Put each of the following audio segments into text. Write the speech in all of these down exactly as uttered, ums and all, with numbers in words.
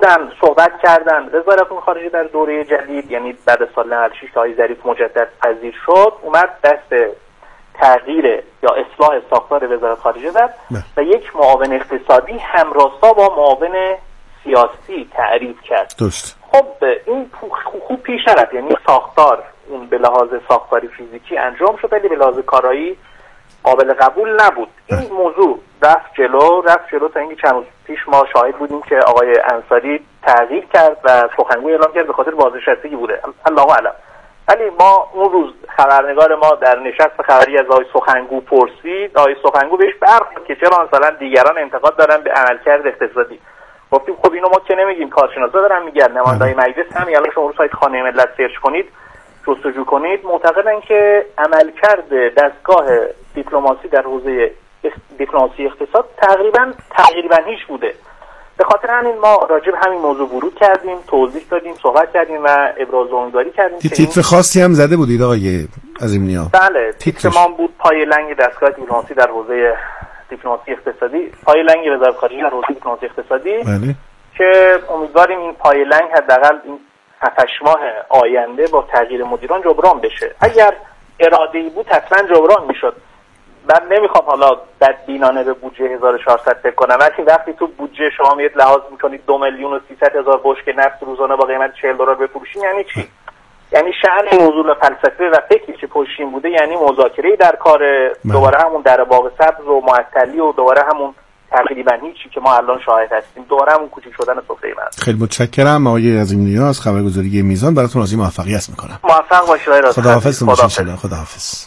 بودن، صحبت کردن. وزارت امور خارجه در دوره جدید، یعنی بعد از سال نود و شش که آقای ظریف مجدد پذیر شد، اومد دست تغییر یا اصلاح ساختار وزارت خارجه زد و یک معاون اقتصادی همراستا با معاون سیاسی تعریف کرد. درست. خب این خوب پیش رفت، یعنی ساختار اون به لحاظ ساختاری فیزیکی انجام شد ولی به لحاظ کارایی قابل قبول نبود. این موضوع رفت جلو رفت جلو تا اینکه چند روز پیش ما شاهد بودیم که آقای انصاری تغییر کرد و سخنگوی اعلام کرد به خاطر بازنشستگی بوده، الله اعلم. ولی ما اون روز خبرنگار ما در نشست خبری از آقای سخنگو پرسید، آقای سخنگو بهش برخورد که چرا مثلا دیگران انتقاد دارن به عملکرد اقتصادی. گفتیم خب اینو ما که نمیگیم، کارشناسا دارن میگن، نمایندای مجلس هم. یعنی شما رو سایت خانه ملت سرچ کنید، جستجو کنید، معتقدن که عملکرد دستگاه دیپلماسی در حوزه دیپلماسی اقتصاد تقریبا تقریبا هیچ بوده. به خاطر همین ما راجع به همین موضوع ورود کردیم، توضیح دادیم، صحبت کردیم و ابراز امیدواری کردیم. تیتر خاصی هم زده بودید آقای عظیم‌نیا؟ بله، تیتر ما بود پای لنگ دستگاه دیپلماسی در حوزه دیپلماسی اقتصادی، پای لنگ وزارت خارجه در حوزه دیپلماسی اقتصادی. بله. که امیدواریم این پای لنگ حداقل این هفت ماه آینده با تغییر مدیران جبران بشه. اگر اراده‌ای بود حتما جبران میشد. من نمیخوام حالا بدبینانه به بودجه هزار و چهارصد فکر کنم، ولی وقتی تو بودجه شما میاد لحاظ میکنید دو میلیون و سیصد هزار بشکه نفت روزانه با قیمت چهل دلار بفروشین، یعنی چی؟ یعنی شأن موضوع فلسفه و فکری که پشتین بوده یعنی مذاکره در کار، دوباره همون در باغ سبز و معطلی و دوباره همون تقریبا هیچی که ما الان شاهد هستیم، دوباره همون کوچیک شدن سفره من. خیلی متشکرم آقای عظیم‌نیا از خبرگزاری میزان، براتون آرزوی موفقیت میکنم. موفق باشید آقای راست. خداحافظ. خداحافظ. خداحافظ.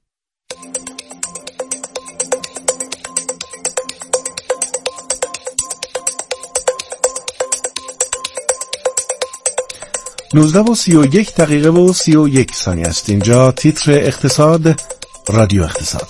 نوزده و سی و یک دقیقه و سی و یک ثانیه است. اینجا تیتر اقتصاد، رادیو اقتصاد.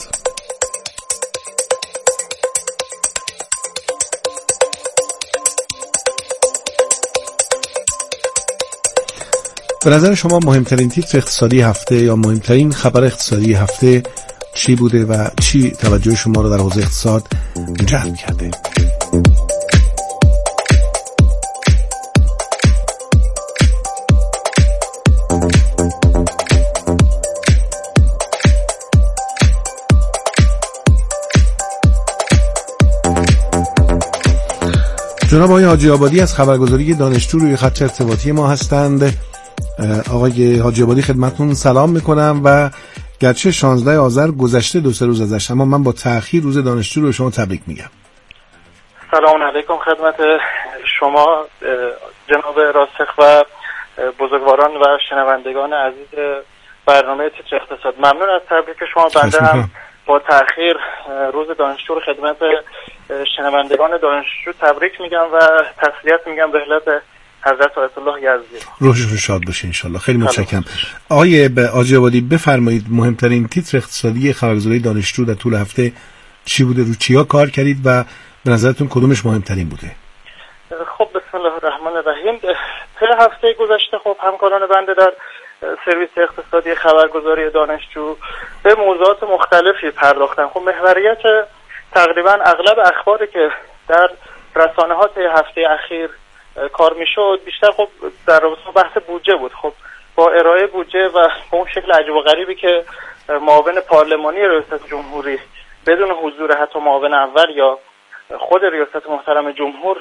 به نظر شما مهمترین تیتر اقتصادی هفته یا مهمترین خبر اقتصادی هفته چی بوده و چی توجه شما رو در حوزه اقتصاد جلب کرده؟ جناب آقای حاجی آبادی از خبرگزاری دانشجو روی خط ارتباطی ما هستند. آقای حاجی آبادی خدمتتون سلام میکنم و گرچه شانزده آذر گذشته دو سه روز ازش، اما من با تأخیر روز دانشجو رو شما تبریک میگم. سلام علیکم خدمت شما جناب راسخ و بزرگواران و شنوندگان عزیز برنامه تیتر اقتصاد. ممنون از تبریک شما. بنده هم با تأخیر روز دانشجو رو خدمت شنوندگان دانشجو تبریک میگم و تسلیت میگم به علت حضرت آیت الله یزدی. روحشون شاد باشه انشالله. خیلی متشکرم. آقای حاجی آبادی بفرمایید مهمترین تیتر اقتصادی خبرگزاری دانشجو در طول هفته چی بوده؟ رو چیا کار کردید و به نظرتون کدومش مهمترین بوده؟ خب بسم الله الرحمن الرحیم. طی هفته گذشته خب همکاران بنده در سرویس اقتصادی خبرگزاری دانشجو به موضوعات مختلفی پرداختن. خب محوریت تقریبا اغلب اخباری که در رسانه‌ها طی هفته اخیر کار میشد بیشتر خب در رابطه با بحث بودجه بود. خب با ارائه بودجه و با اون شکل عجیب و غریبی که معاون پارلمانی ریاست جمهوری بدون حضور حتی معاون اول یا خود ریاست محترم جمهور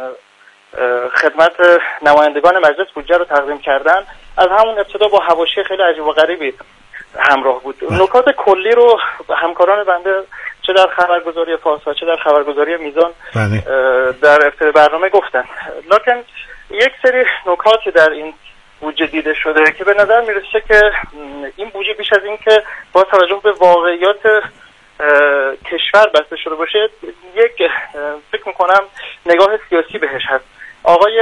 خدمت نمایندگان مجلس بودجه رو تقدیم کردن، از همون ابتدا با حواشی خیلی عجیب و غریبی همراه بود. نکات کلی رو همکاران بنده چه در خبرگزاری فارس و چه در خبرگزاری میزان بله. در ابتدای برنامه گفتن، لکن یک سری نکاتی در این بودجه دیده شده که به نظر میرسه که این بودجه بیش از این که با توجه به واقعیات کشور بسته شده باشه، یک فکر میکنم نگاه سیاسی بهش هست. آقای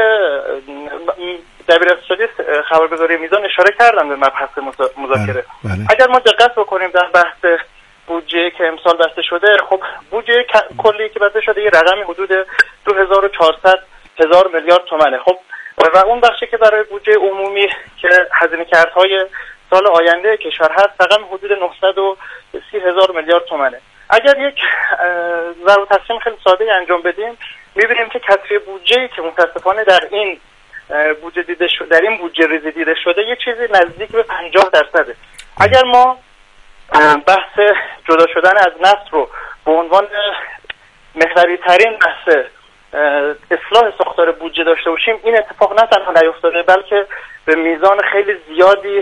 دبیر اقتصادی خبرگزاری میزان اشاره کردن به مبحث مذاکره. بله. بله. اگر ما دقت بکنیم در بحث بودجه که امسال بسته شده، خب بودجه کلی که بسته شده یه رقمی حدود دو هزار و چهارصد هزار میلیارد تومانه. خب و اون بخشی که برای بودجه عمومی که هزینه کردهای سال آینده کشور هست رقم حدود نهصد و سی هزار میلیارد تومانه. اگر یک ضرب تقسیم خیلی ساده انجام بدیم می‌بینیم که کسری بودجه‌ای که متأسفانه در این بودجه دیده شده، در این بودجه ریزی دیده شده، یه چیزی نزدیک به پنجاه درصده. اگر ما بحث جدا شدن از نفت رو به عنوان محوری ترین بحث اصلاح ساختار بودجه داشته باشیم، این اتفاق نه تنها نیفتاده بلکه به میزان خیلی زیادی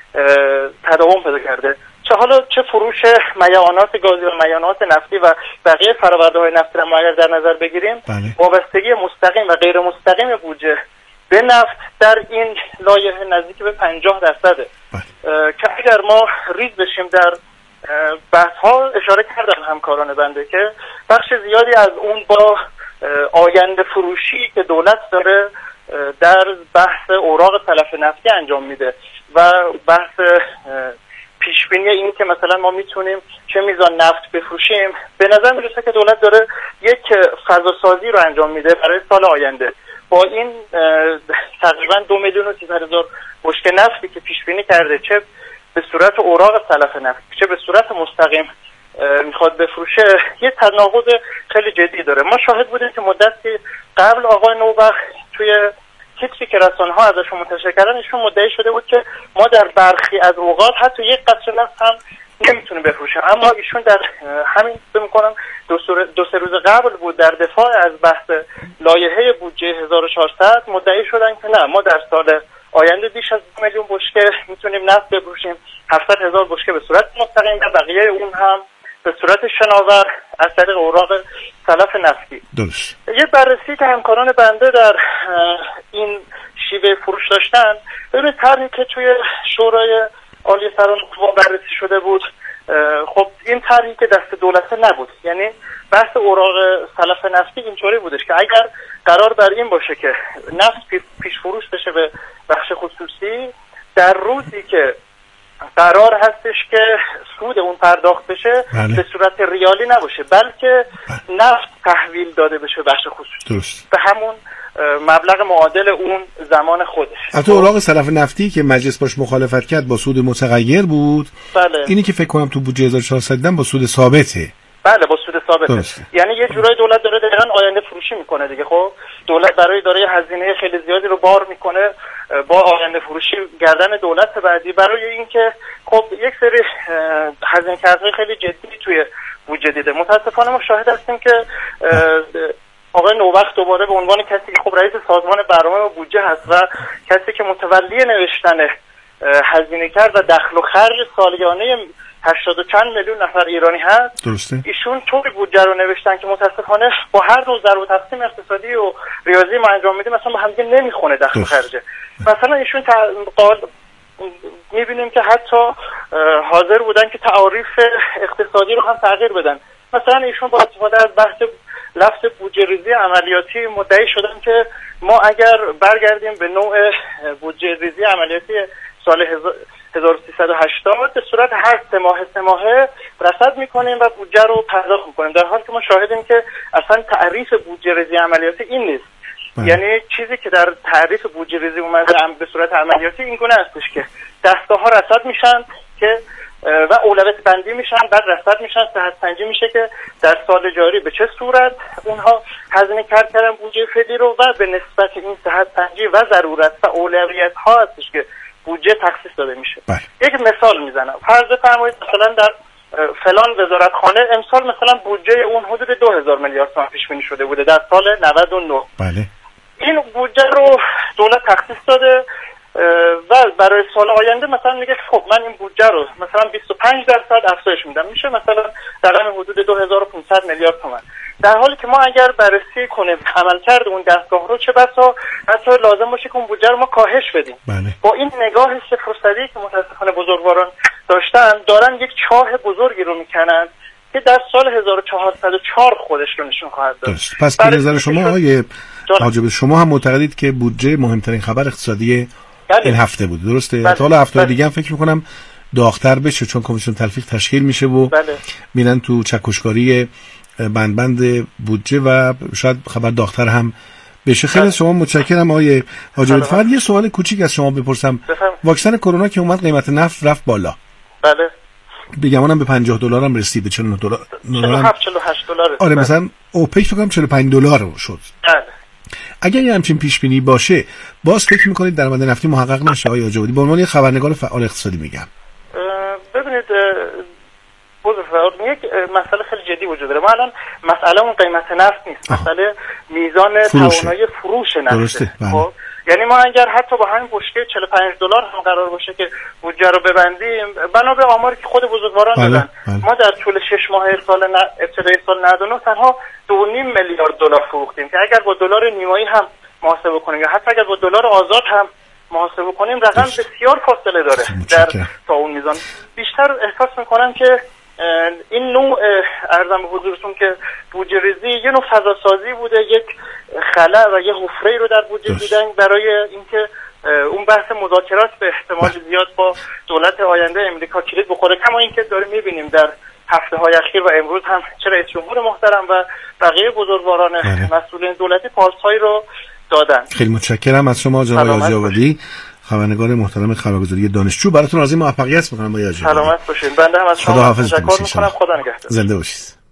تداوم پیدا کرده. چه حالا چه فروش میعانات گازی و میعانات نفتی و بقیه فرآورده‌های نفتی را ما اگر در نظر بگیریم، وابستگی مستقیم و غیر مستقیم بودجه به نفت در این لایحه نزدیک به پنجاه درصده که اگر ما ریز بشیم در بحث ها، اشاره کردن همکاران بنده که بخش زیادی از اون با آینده فروشی که دولت داره در بحث اوراق تلف نفتی انجام میده و بحث پیشبینی این که مثلا ما میتونیم چه میزان نفت بفروشیم، به نظر میرسه که دولت داره یک فضاسازی رو انجام میده برای سال آینده. با این تقریبا دو میلیون و سیصد هزار بشکه نفتی که پیش بینی کرده، چه به صورت اوراق تلف نفت چه به صورت مستقیم میخواد بفروشه، یه تناقض خیلی جدی داره. ما شاهد بودیم که مدتی قبل آقای نوبخت توی تیتری که رسانه ها ازشون منتشر کردن، ایشون مدعی شده بود که ما در برخی از اوقات حتی یک قطره نفت هم نمیتونه بفروشه. اما ایشون در همین فکر می‌کنم دو, دو سه روز قبل بود در دفاع از بحث لایحه بودجه هزار و چهارصد مدعی شدن که نه، ما در سال آینده بیش از دو میلیون بشکه میتونیم نفت بفروشیم، هفتصد هزار بشکه به صورت مستقیم و بقیه اون هم به صورت شناور از طریق اوراق تلف نفتی. درست. یه بررسی که همکاران بنده در این شیوه فروش داشتن، ببینید طرحی که توی شورای عالی سران قوا بررسی شده بود، خب این طرحی که دست دولت نبود، یعنی بحث اوراق تلف نفتی اینطوری بودش که اگر قرار بر این باشه که نفت پیش فروش بشه به بخش خصوصی، در روزی که قرار هستش که سود اون پرداخت بشه بله. به صورت ریالی نباشه بلکه بله. نفت تحویل داده بشه بخش خصوصی درست. به همون مبلغ معادل اون زمان خودش. البته اوراق تلف نفتی که مجلس باش مخالفت کرد با سود متغیر بود. بله. اینی که فکر کنم تو بودجه هزار و چهارصد دیدم با سود ثابته. بله با سود ثابته. درسته. یعنی یه جورای دولت داره دقیقاً آینده فروشی میکنه دیگه. خب دولت برای داره هزینه خیلی زیادی رو بار میکنه با آینده فروشی گردن دولت بعدی، برای اینکه خب یک سری هزینه کردهای خیلی جدی توی بودجه دیده. متاسفانه ما شاهد هستیم که آقای نوبخت دوباره به عنوان کسی که خب رئیس سازمان برنامه و بودجه هست و کسی که متولی نوشتن هزینه کرد و دخل و خرج سالیانه هشتاد و چند میلیون نفر ایرانی هست، درسته. ایشون طوری بودجه رو نوشتن که متاسفانه با هر نوع ضرب و تقسیم اقتصادی و ریاضی ما انجام میدیم مثلا با همدیگه نمیخونه دخل و خرجه. مثلا ایشون قال میبینیم که حتی حاضر بودن که تعاریف اقتصادی رو هم تغییر بدن. مثلا ایشون با استفاده از بحث لفظ بودجه ریزی عملیاتی مدعی شدن که ما اگر برگردیم به نوع بودجه ریزی عملیاتی سال هزار و سیصد و هشتاد به صورت هر سه ماه سه ماهه رصد میکنیم و بودجه رو پرداخت میکنیم، در حالی که ما شاهدیم که اصلا تعریف بودجه ریزی عملیاتی این نیست. باید. یعنی چیزی که در تعریف بودجه ریزی اومده به صورت عملیاتی این گونه هستش که دستگاه ها رصد میشن که و اولویت بندی میشن، بعد رصد میشن، صحت سنجی میشه که در سال جاری به چه صورت اونها هزینه کرد کردن بودجه فعلی رو و به نسبت این صحت سنجی و ضرورت و اولویت ها هستش که بودجه تخصیص داده میشه. بله. یک مثال میزنم، فرض فرمایید مثلا در فلان وزارتخانه امسال مثلا بودجه اون حدود دو هزار میلیارد تومان پیش بینی شده بوده در سال نود و نه. بله. این بودجه رو دولت تخصیص داده و برای سال آینده مثلا میگه خب من این بودجه رو مثلا بیست و پنج درصد افزایش میدم، میشه مثلا رقم حدود دو هزار و پانصد میلیارد تومان. در حالی که ما اگر بررسی کنیم عملکرد اون دستگاه رو چه بسا حتی لازم باشه که اون بودجه رو ما کاهش بدیم. بله. با این نگاه صفرصدی که متاسفانه بزرگواران داشتن دارن یک چاه بزرگی رو میکنن که در سال هزار و چهارصد و چهار خودش رو نشون خواهد داد. پس به نظر شما آقای حاجب شما هم معتقدید که بودجه مهمترین خبر اقتصادی بله. این هفته بود، درسته؟ بله. تا حالا هفته بله. دیگه هم فکر می‌کنم داغ‌تر بشه چون کمیسیون تلفیق تشکیل میشه و بله. میرن تو چکشکاری بند بند بودجه و شاید خبر داغ‌تر هم بشه. خیلی از شما متشکرم آقای حاجب. فقط یه سوال کوچیک از شما بپرسم. بفهم. واکسن کرونا که اومد قیمت نفت رفت بالا. بله. به گمانم به پنجاه دلار هم رسید، به چهل و نه دلار. چهل و هفت چهل و هشت دلار. آره مثلا اوپک فکر کنم چهل و پنج دلار شد. بله. اگر یه همچین پیش بینی باشه، باز فکر میکنید درآمد نفتی محقق نشه آقای حاجی آبادی؟ به عنوان یه خبرنگار فعال اقتصادی میگم. ببینید بزرگوار، یک مسئله خیلی جدی وجود داره. ما الان مسئله اون قیمت نفت نیست، آه. مسئله میزان توانایی فروش نفته. خب یعنی ما اگر حتی با همین بشکه چهل و پنج دلار هم قرار باشه که بودجه رو ببندیم، بنا به آماری که خود بزرگواران بله. دادن، بله. ما در طول شش ماه سال ن... ابتدای سال نود و نه تنها دو و نیم میلیارد دلار فروختیم که اگر با دلار نیمایی هم محاسبه کنیم یا حتی اگر با دلار آزاد هم محاسبه کنیم، رقم بسیار فاصله داره در تا اون میزان. بیشتر احساس میکنم که این نوع ارزم به حضورتون که بودجه ریزی یه نوع فضا سازی بوده، یک خلا و یه حفره رو در بودجه دیدن برای اینکه اون بحث مذاکرات به احتمال زیاد با دولت آینده امریکا کلید بخوره، کما اینکه داریم میبینیم در هفته های اخیر و امروز هم چه رئیس جمهور محترم و بقیه بزرگواران مسئولین دولتی پاس‌هایی رو دادن. خیلی متشکرم از شما جناب حاجی آبادی، خبرنگار محترم خبرگزاری دانشجو. براتون آرزوی موفقیت می‌کنم آقای حاجی آبادی. سلامت باشین. بنده هم از شما تشکر می‌کنم. خدا نگهدار. زنده باشید.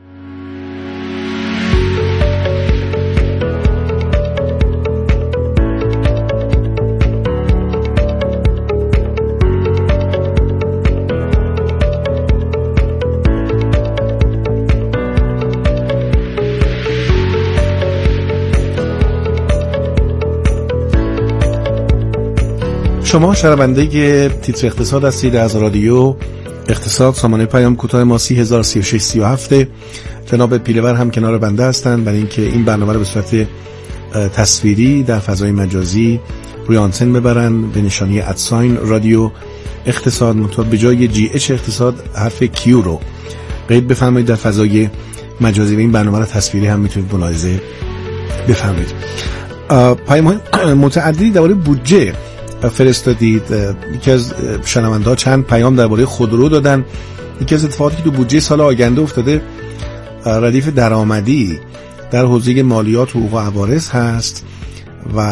شما شنونده تیتر اقتصاد هستید از رادیو اقتصاد. سامانه پیام کوتاه ما سی هزار و سی و شش سی و هفت. جناب پیلور هم کنار بنده هستند برای اینکه این برنامه رو به صورت تصویری در فضای مجازی روی آنتن ببرن به نشانی ادساین رادیو اقتصاد، منتها به جای جی اچ اقتصاد حرف کیو رو قید بفرمایید در فضای مجازی و این برنامه رو تصویری هم میتونید ملاحظه بفرمایید. پیام متعددی درباره بودجه فرستادید. یکی از شنونده‌ها چند پیام درباره خودرو دادن. یکی از اتفاقاتی که تو بودجه سال آینده افتاده ردیف درآمدی در حوزه مالیات و حقوق و عوارض هست و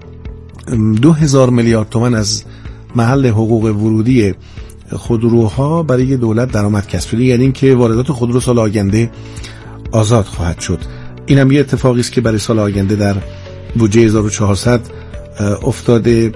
دو هزار میلیارد تومان از محل حقوق ورودی خودروها برای دولت درآمد کسب شده، یعنی اینکه واردات خودرو سال آینده آزاد خواهد شد. این هم یه اتفاقی است که برای سال آینده در بودجه هزار و چهارصد افتاده.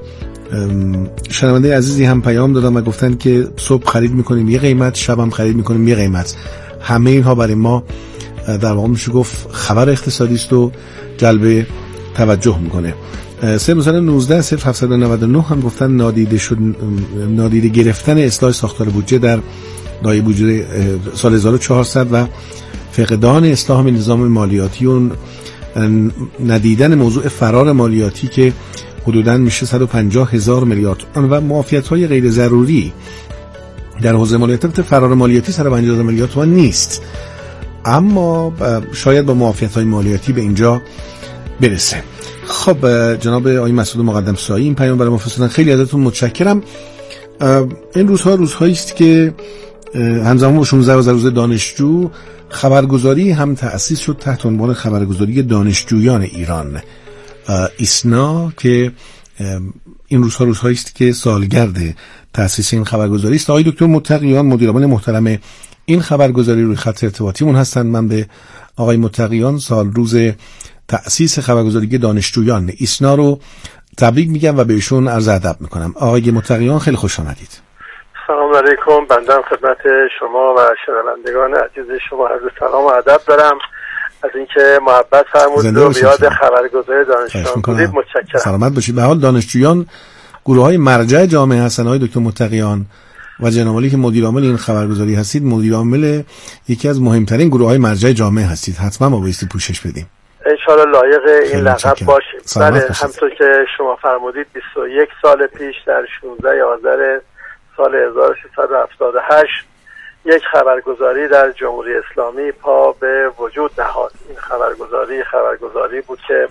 شنونده عزیزی هم پیام دادن و گفتن که صبح خرید میکنیم یه قیمت، شب هم خرید میکنیم یه قیمت. همه اینها برای ما در واقع میشه گفت خبر اقتصادی است و جلب توجه میکنه. سه مثلا نوزده صفر هفتصد و نود و نه هم گفتن نادیده شد نادیده گرفتن اصلاح ساختار بودجه در دایره بودجه سال هزار و چهارصد و فقدان اصلاح نظام مالیاتی و ندیدن موضوع فرار مالیاتی که حدوداً میشه صد و پنجاه هزار میلیارد تومان و معافیت‌های غیر ضروری در حوزه مالیات. فرار مالیاتی صد و پنجاه هزار میلیارد تومان نیست، اما شاید با معافیت‌های مالیاتی به اینجا برسه. خب جناب آقای مسعود مقدم سایی این پیام برای ما فرستادن، خیلی ازتون متشکرم. این روزها روزهایی است که همزمان با شانزده روز دانشجو خبرگزاری هم تأسیس شد تحت عنوان خبرگزاری دانشجویان ایران، ایسنا، که این روزها روزهایی است که سالگرد تأسیس این خبرگزاری است. آقای دکتر متقیان مدیرعامل محترم این خبرگزاری روی خط ارتباطیمون هستند. من به آقای متقیان سال روز تأسیس خبرگزاری دانشجویان ایسنا رو تبریک میگم و بهشون عرض ادب میکنم. آقای متقیان خیلی خوش آمدید. سلام علیکم. بنده خدمت شما و شنوندگان عزیز شما عرض سلام و ادب دارم از اینکه محبت فرمودید و بیاد خبرگزاری دانشجویان بودید. متشکرم. سلامت باشید. به حال دانشجویان گروه های مرجع جامعه هستن. آقای دکتر متقیان و جناب عالی که مدیر عامل این خبرگزاری هستید، مدیر عامل یکی از مهمترین گروه های مرجع جامعه هستید. حتما ما بایستی پوشش بدیم. ان شاء الله لایق این لقب باشیم. بله، همونطور که شما فرمودید بیست و یک سال پیش در شانزده آذر سال هزار و سیصد و هفتاد و هشت یک خبرگزاری در جمهوری اسلامی پا به وجود نهاد. این خبرگزاری خبرگزاری بود که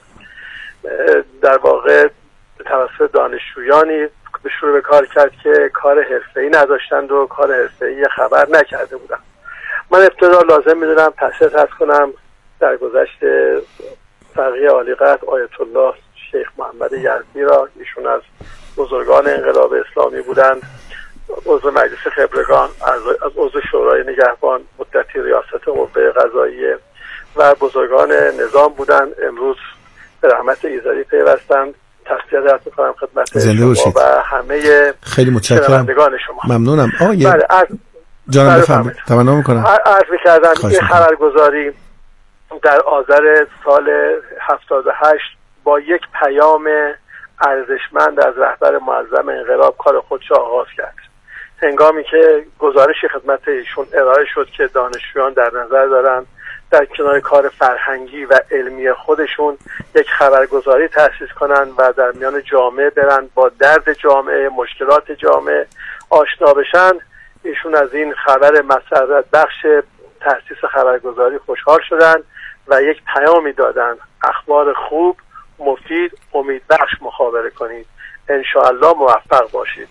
در واقع توسط دانشجویانی به شروع به کار کرد که کار حرفه‌ای نداشتند و کار حرفه‌ای خبر نکرده بودند. من ابتدا لازم می‌دونم تأسیس هست کنم در گذشته فقیه عالیقدر آیت الله شیخ محمد یزدی را. ایشون از بزرگان انقلاب اسلامی بودند عضو مجلس خبرگان، از عضو شورای نگهبان، مدتی ریاست قوه قضاییه و بزرگان نظام بودن. امروز به رحمت ایزدی پیوستند. تسلیت میکنم خدمت شما و همه خیلی متشکرم شما. ممنونم. آقای بله از جانم بفرمایید. تمنا میکنم. عرض می‌کردم این خبرگزاری در آذر سال هفتاد و هشت با یک پیام ارزشمند از رهبر معظم انقلاب کار خودش آغاز کرد. هنگامی که گزارشی خدمت ایشون ارائه شد که دانشجویان در نظر دارن در کنار کار فرهنگی و علمی خودشون یک خبرگزاری تأسیس کنن و در میان جامعه برن، با درد جامعه، مشکلات جامعه آشنا بشن، ایشون از این خبر مسرت بخش تأسیس خبرگزاری خوشحال شدن و یک پیامی دادن: اخبار خوب، مفید، امیدبخش مخابره کنید، انشاءالله موفق باشید.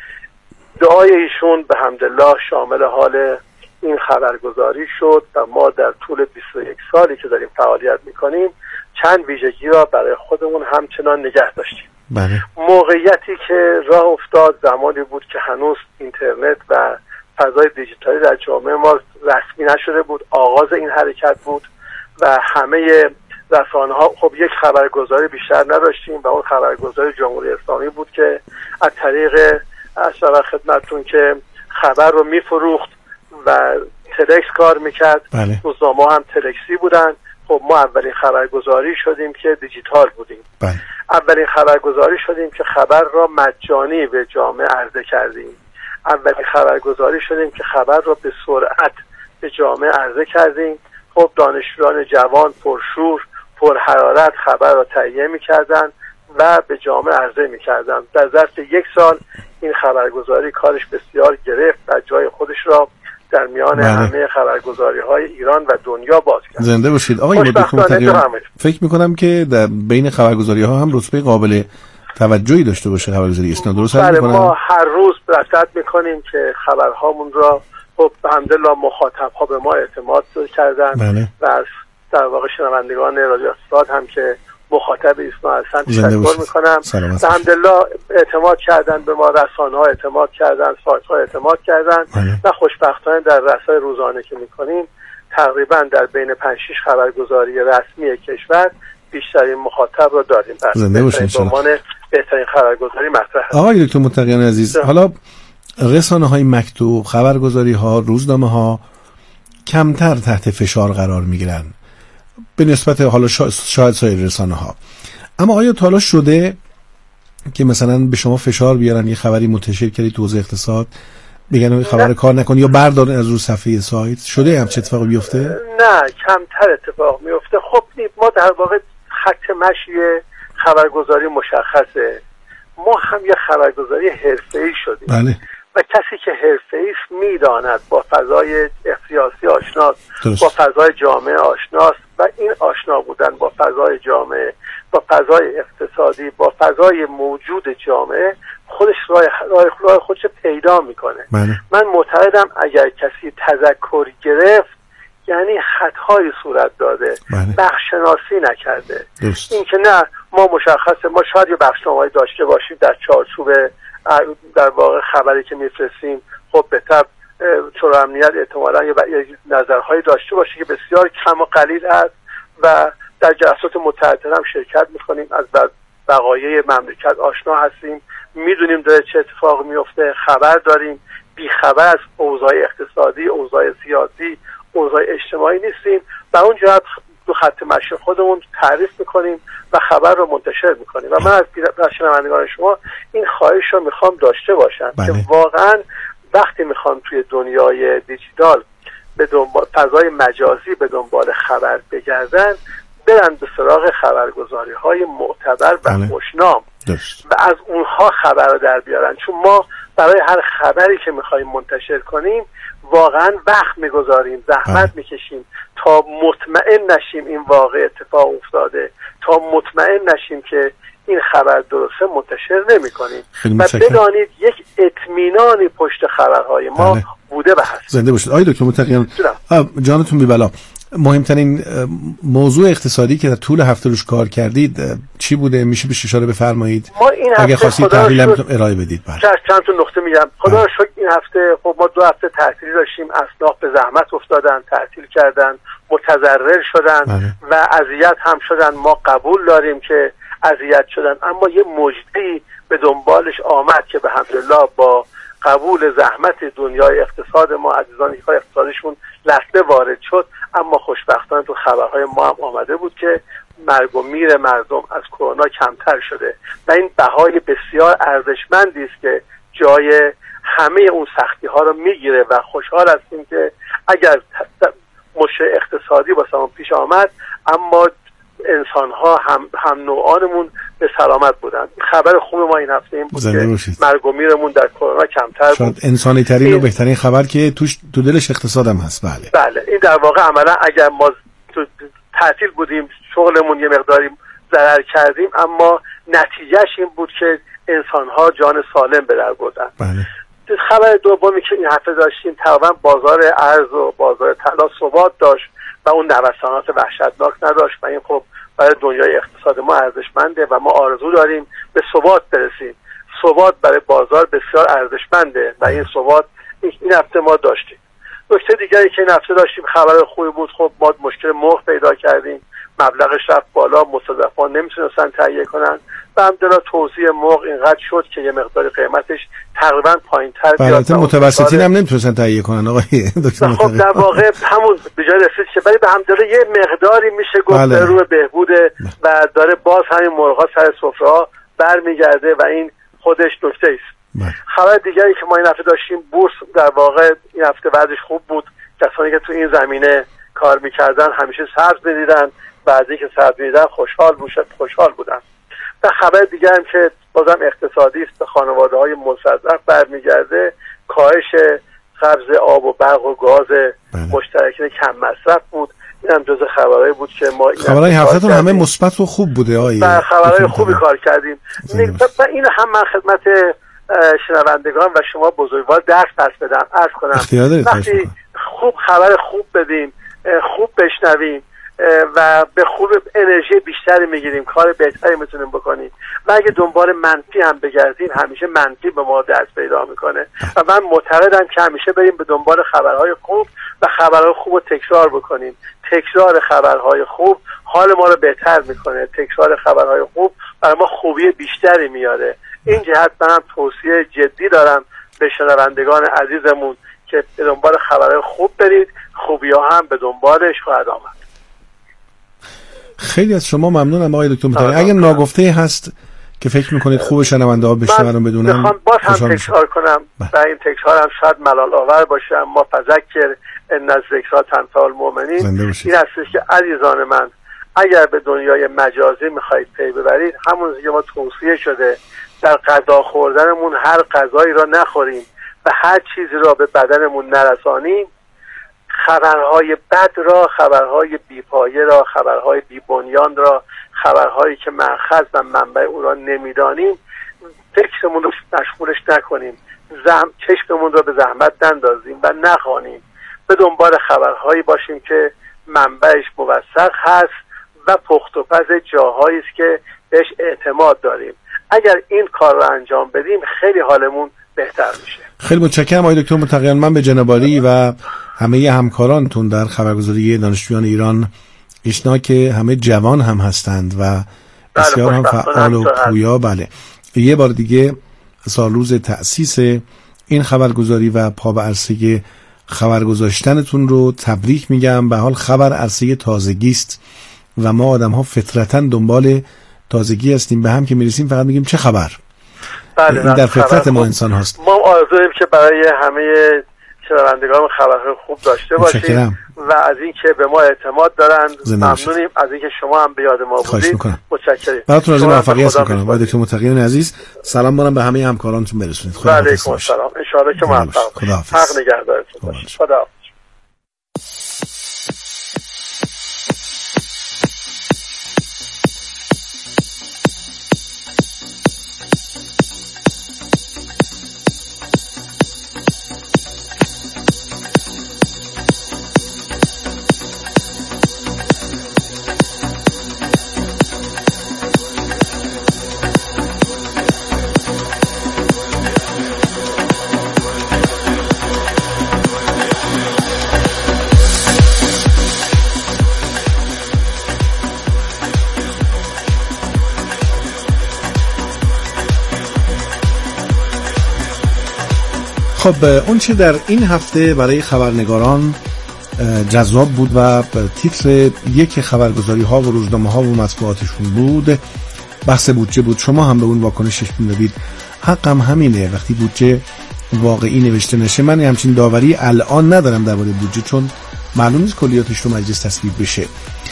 دعای ایشون به حمدالله شامل حال این خبرگزاری شد و ما در طول بیست و یک سالی که داریم فعالیت میکنیم چند ویژگی را برای خودمون همچنان نگه داشتیم. بله. موقعیتی که راه افتاد زمانی بود که هنوز اینترنت و فضای دیجیتالی در جامعه ما رسمی نشده بود، آغاز این حرکت بود و همه رسانه‌ها خب یک خبرگزاری بیشتر نداشتیم و اون خبرگزاری جمهوری اسلامی بود که از طریق اشاره خدمتتون که خبر رو میفروخت و تلکس کار میکرد. بله. روزنامه هم تلکسی بودن. خب ما اولین خبرگزاری شدیم که دیجیتال بودیم. بله. اولین خبرگزاری شدیم که خبر را مجانی به جامعه عرضه کردیم. اولین خبرگزاری شدیم که خبر را به سرعت به جامعه عرضه کردیم. خب دانشجویان جوان پرشور، پرحرارت خبر را تهیه میکردن و به جامعه عرضه میکردن. در ظرف یک سال این خبرگزاری کارش بسیار گرفت و جای خودش را در میان بله. همه خبرگزاری‌های ایران و دنیا باز کرد. زنده باشید آقای مدیر. فکر می‌کنم که در بین خبرگزاری‌ها هم رتبه قابل توجهی داشته باشه خبرگزاری اسنا، درست بله می‌کنم؟ ما هر روز رصد می‌کنیم که خبرهامون را خب الحمدلله مخاطب‌ها به ما اعتماد کردن. بله. و از در واقع شنوندگان رادیو استاد هم که مخاطب اسنا هستن تشکر میکنم. الحمدلله اعتماد کردن به ما، رسانه‌ها اعتماد کردن، سایت‌ها اعتماد کردن بله. و خوشبختانه در رسای روزانه که میکنیم تقریبا در بین پنج شش خبرگزاری رسمی کشور بیشترین مخاطب رو داریم. زنده باشین. به عنوان بهترین خبرگزاری مطرح هست. آقای دکتر متقیان عزیز، حالا رسانه‌های مکتوب، خبرگزاری‌ها، روزنامه‌ها کمتر تحت فشار قرار میگیرن به نسبت حالا شاید سایر رسانه ها، اما آیا تا حالا شده که مثلا به شما فشار بیارن یه خبری منتشر کردی تو حوزه اقتصاد بگن این خبر کار نکنی یا بردارن از رو صفحه سایت؟ شده همچین اتفاقی بیفته؟ نه، کمتر اتفاق میفته. خب ما در واقع خط مشی خبرگزاری مشخصه، ما هم یه خبرگزاری حرفه‌ای شدیم. بله. و کسی که حرفه‌ای است میداند با فضای سیاسی آشناست، درست. با فضای جامعه آشناست و این آشنا بودن با فضای جامعه، با فضای اقتصادی، با فضای موجود جامعه خودش راه راه, راه خودش پیدا میکنه. بله. من معتقدم اگر کسی تذکر گرفت یعنی خطایی صورت داده، بله. بخشناسی نکرده. درست. این که نه ما مشخصه ما شاید یه بخشنامه‌ای داشته باشیم در چارچوب در واقع خبری که میفرستیم، خب به طب چرا امنیت احتمالاً یه نظرهایی داشته باشه که بسیار کم و قلیل است و در جلسات متعدد هم شرکت میکنیم، از بقایای مملکت آشنا هستیم، میدونیم داره چه اتفاق میفته، خبر داریم، بی خبر از اوضاع اقتصادی، اوضاع سیاسی، اوضاع اجتماعی نیستیم. و اون جهت دو خط مشی خودمون تعریف میکنیم و خبر رو منتشر میکنیم و من از شنوندگان شما این خواهش رو میخوام داشته باشم. بله. که واقعا وقتی میخوام توی دنیای دیجیتال به دنبال فضای مجازی به دنبال خبر بگردن، برن به سراغ خبرگزاری های معتبر و بله. خوشنام و از اونها خبر رو در بیارن، چون ما برای هر خبری که میخوایم منتشر کنیم واقعا وقت میگذاریم، زحمت میکشیم تا مطمئن نشیم این واقع اتفاق افتاده، تا مطمئن نشیم که این خبر درسته منتشر نمی کنیم و بدانید یک اطمینانی پشت خبرهای ما بله. بوده و هست. زنده باشید آقای دکتر متقیان، جانتون بی بلا. مهمترین موضوع اقتصادی که در طول هفته روش کار کردید چی بوده؟ میشه بهش اشاره بفرمایید؟ ما این هفته اگه خواستید تحلیل هم ارائه بدید. بله. چند تا نکته میگم. خدا رو شکر این هفته خب ما دو هفته تعطیل داشتیم، اصناف به زحمت افتادن، تعطیل کردن، متضرر شدن بله. و اذیت هم شدن. ما قبول داریم که اذیت شدن، اما یه مجدی به دنبالش آمد که به حمدالله با قبول زحمت دنیای اقتصاد ما، عزیزانی که اقتصادشون لطمه وارد شد، اما خوشبختانه تو خبرهای ما هم آمده بود که مرگ و میر مردم از کرونا کمتر شده و این بهای بسیار ارزشمندی است که جای همه اون سختی ها رو میگیره و خوشحال هستیم که اگر مشکل اقتصادی واسمون پیش آمد اما انسان ها هم, هم نوعانمون به سلامت بودن. خبر خوب ما این هفته این بود که باشید. مرگ و میرمون در کرونا کمتر بود. شاید انسانی ترین و بهترین خبر که توش تو دلش اقتصادم هست. بله بله این در واقع عملا اگر ما تو تعطیل بودیم، شغلمون یه مقداری ضرر کردیم، اما نتیجهش این بود که انسان ها جان سالم به در بردن. بله. خبر دومی که این هفته داشتیم تقریبا بازار ارز و بازار طلا ثبات داشت و اون نوسانات وحشتناک نداشت و این خب برای دنیای اقتصاد ما ارزشمنده و ما آرزو داریم به ثبات برسیم. ثبات برای بازار بسیار ارزشمنده و این ثبات این هفته ما داشتیم. نکته دیگری که این هفته داشتیم خبر خوبی بود. خب ما مشکل مهر پیدا کردیم، مبلغش رفت بالا، مستضعفان نمیتونستن تهیه کنن و همدلله توزیع مهر اینقدر شد که یه مقدار قیمتش تقریبا پایین‌تر بیاد. البته متوسطین هم نمیتونستن تهیه کنن آقای دکتر. خب در واقع همون به جای رسید که ولی به همدلله یه مقداری میشه گفت بله. رو بهبود و داره باز همین مرغ‌ها سر سفره‌ها برمیگرده و این خودش نکته است. بله. خبر دیگری که ما این هفته داشتیم بورس در واقع این هفته وضعش خوب بود. کسانی که تو این زمینه کار میکردن همیشه سبز می‌دیدن، بعضی که سبز می‌دیدن خوشحال بودن خوشحال بودن. و خبر دیگه هم که بازم اقتصادی است، به خانواده‌های مستضعف برمیگرده، کاهش قبض آب و برق و گاز مشترکین کم مصرف بود. این هم جز خبرهایی بود که ما خبرهای هفته‌تون همه مثبت و خوب بوده آیه. و خبرهای خوبی کار کردیم. و این هم من خدمت شنوندگان و شما بزرگوار درس پس بدم عرض کنم وقتی خوب خبر خوب بدیم، خوب بشنویم و به خوب انرژی بیشتری میگیریم، کار بهتری میتونیم بکنیم و اگه دنبال منفی هم بگردیم همیشه منفی به ما دست پیدا میکنه و من معتقدم که همیشه بریم به دنبال خبرهای خوب و خبرهای خوب رو تکرار بکنیم. تکرار خبرهای خوب حال ما رو بهتر میکنه، تکرار خبرهای خوب برای ما خوبی بیشتری میاره. این جهت منم توصیه جدی دارم به شنوندگان عزیزمون که به دنبال خبرهای خوب برید، خوبی ها هم به دنبالش خواهد آمد. خیلی از شما ممنونم آقای دکتر مطهری. اگه ناگفته هست که فکر میکنید خوب شنونده ها بشنون بدونن، من میخوام باز هم تکرار کنم و این تکرار هم شاید ملال آور باشه، اما فذکر ان الذکری تنفع المؤمنین. این هستش که عزیزان من اگر به دنیای مجازی میخواید پی ببرید، همون که ما توصیه شده در غذا خوردنمون هر غذایی را نخوریم و هر چیزی را به بدنمون نرسانیم. خبرهای بد را، خبرهای بیپایه را، خبرهای بیبنیان را، خبرهایی که مأخذ و منبع او را نمیدانیم فکرمون رو مشغولش نکنیم، زحم... چشممون را به زحمت نندازیم و نخوانیم. به دنبال خبرهایی باشیم که منبعش موثق هست و پخت و پز جاهایی است که بهش اعتماد داریم. اگر این کار را انجام بدیم خیلی حالمون بهتر میشه. خیلی متشکرم آقای دکتر متقیان. من به جنابعالی و همه همکارانتون در خبرگزاری دانشجویان ایران اشنا که همه جوان هم هستند و بسیار هم فعال و پویا. بله یه بار دیگه سال روز تأسیس این خبرگزاری و پا به عرصه خبر گذاشتنتون رو تبریک میگم. به حال خبر عرصه تازگی است و ما آدم ها فطرتاً دنبال تازگی هستیم، به هم که میرسیم فقط میگیم چه خبر. بله این در فطرت ما انسان هاست. ما آرزو داریم که برای همه شنوندگان خبرهای خوب داشته باشیم و از این که به ما اعتماد دارند ممنونیم. از این که شما هم به یاد ما بودید متشکرم. براتون از موفقیت میکنم. آقای دکتر متقیان عزیز سلام دارم به همه همکارانتون برسونید. خدا حافظ. علیکم السلام. ان شاء الله که موفق باشید. حق نگهدارتون باشید. خدا حافظ. خب اون چه در این هفته برای خبرنگاران جذاب بود و تیتر یک خبرگزاری ها و روزنامه ها و مطبوعاتشون بود بحث بودجه بود. شما هم به اون واکنشش میدید. حقم همینه، وقتی بودجه واقعی نوشته نشه. من همچین داوری الان ندارم درباره بودجه، چون معلوم نیست کلیاتش رو مجلس تصویب بشه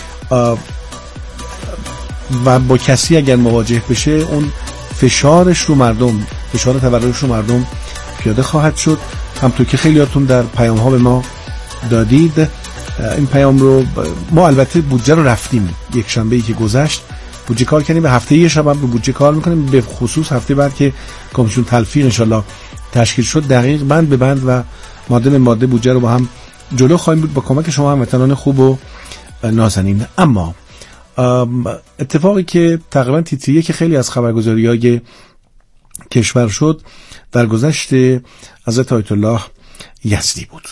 و با کسی اگر مواجه بشه اون فشارش رو مردم، فشار تورمش رو مردم پیاده خواهد شد. همونطور که خیلیاتون در پیام ها به ما دادید این پیام رو، ما البته بودجه رو رفتیم یک شنبه‌ای که گذشت بودجه کار کردیم، به هفته یه شب هم به بودجه کار میکنیم، به خصوص هفته بعد که کمیسیون تلفیق انشالله تشکیل شد دقیق بند به بند و ماده به ماده بودجه رو با هم جلو خواهیم بود با کمک شما هموطنان خوب و نازنین. اما اتفاقی که تقریبا تیتریه که خیلی از خبرگزاری‌های کشور شد در گذشت حضرت آیت الله یزدی بود.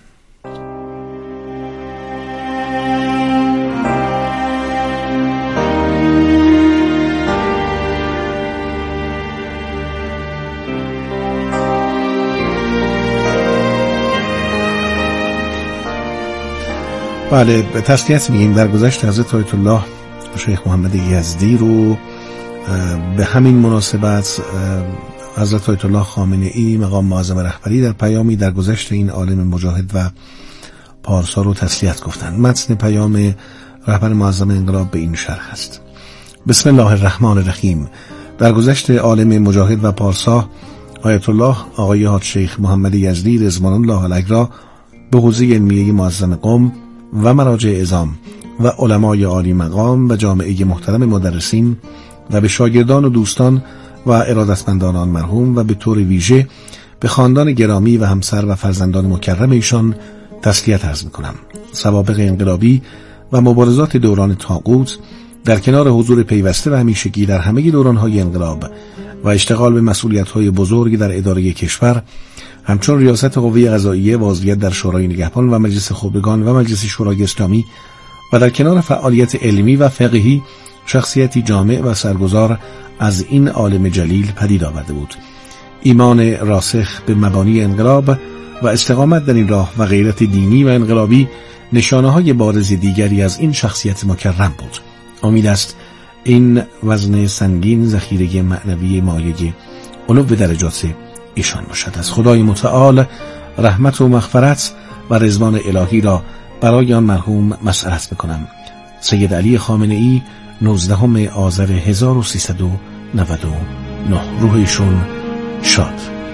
بله، به تسلیت میگیم در گذشت حضرت آیت الله شیخ محمد یزدی رو به همین مناسبت حضرت آیت الله خامنه ای مقام معظم رهبری در پیامی در گذشت این عالم مجاهد و پارسا رو تسلیت گفتند. متن پیام رهبر معظم انقلاب به این شرح است: بسم الله الرحمن الرحیم. در گذشت عالم مجاهد و پارسا آیت الله آقای حاج شیخ محمد یزدی رضوان الله علیه را به حوزه علمیه معظم قم و مراجع اعظام و علمای عالی مقام و جامعه محترم مدرسین و به شاگردان و دوستان و ارادتمندان آن مرحوم و به طور ویژه به خاندان گرامی و همسر و فرزندان مکرم ایشان تسلیت عرض می‌کنم. سوابق انقلابی و مبارزات دوران طاغوت در کنار حضور پیوسته و همیشگی در همه دوران‌های انقلاب و اشتغال به مسئولیت‌های بزرگ در اداره کشور، همچون ریاست قوه قضاییه و عضویت در شورای نگهبان و مجلس خبرگان و مجلس شورای اسلامی و در کنار فعالیت علمی و فقهی، شخصیتی جامع و سرگذار از این عالم جلیل پدید آورده بود. ایمان راسخ به مبانی انقلاب و استقامت در این راه و غیرت دینی و انقلابی نشانه‌های بارز دیگری از این شخصیت مکرم بود. امید است این وزن سنگین ذخیره معنوی مایه علو به درجات ایشان باشد. از خدای متعال رحمت و مغفرت و رضوان الهی را برای آن مرحوم مسئلت بکنم. سید علی خامنه ای نوزدهم آذر هزار و سیصد و نود و نه. روح ایشون شاد.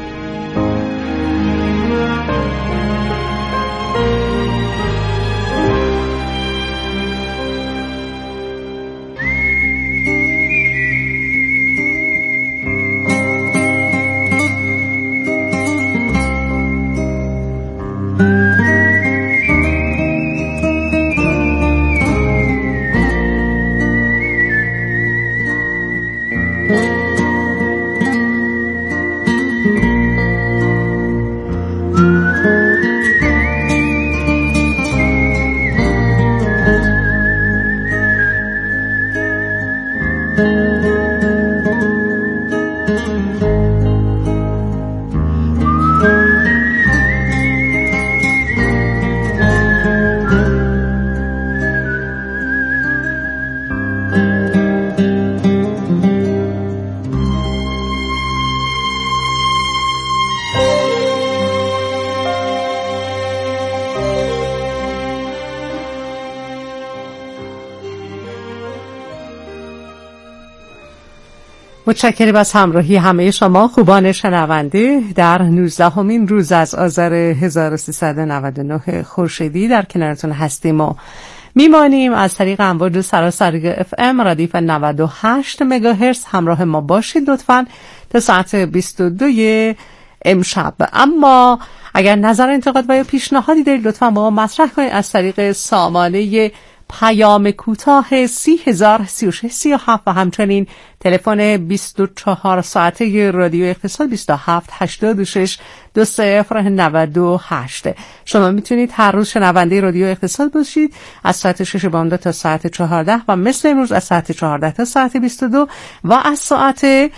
متشکرم از همراهی همه شما خوبان شنونده در نوزدهمین روز از آذر هزار و سیصد و نود و نه خورشیدی در کنارتون هستیم و میمانیم. از طریق امواج سراسر اف ام ردیف نود و هشت مگاهرتز همراه ما باشید لطفاً تا ساعت بیست و دو امشب. اما اگر نظر، انتقاد و یا پیشنهادی دارید لطفاً با ما مطرح کنید از طریق سامانه پیام کوتاه سی هزار سی و شش سی و هفت و همچنین تلفن بیست و چهار ساعته رادیو اقتصاد بیست و هفت هشتاد و شش دو صفر نود و هشت. شما میتونید هر روز شنونده رادیو اقتصاد باشید از ساعت شش بامداد تا ساعت چهارده و مثل امروز از ساعت چهارده تا ساعت بیست و دو و از ساعت